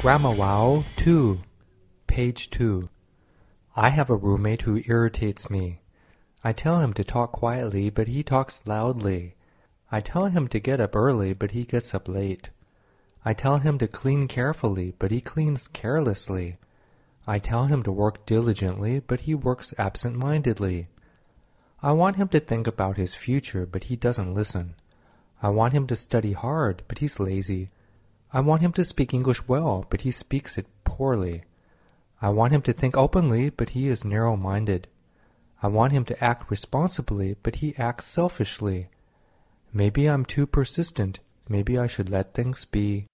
Grandma Wow 2, page 2. I have a roommate who irritates me. I tell him to talk quietly, but he talks loudly. I tell him to get up early, but he gets up late. I tell him to clean carefully, but he cleans carelessly. I tell him to work diligently, but he works absent-mindedly. I want him to think about his future, but he doesn't listen. I want him to study hard, but he's lazy. I want him to speak English well, but he speaks it poorly. I want him to think openly, but he is narrow-minded. I want him to act responsibly, but he acts selfishly. Maybe I'm too persistent. Maybe I should let things be.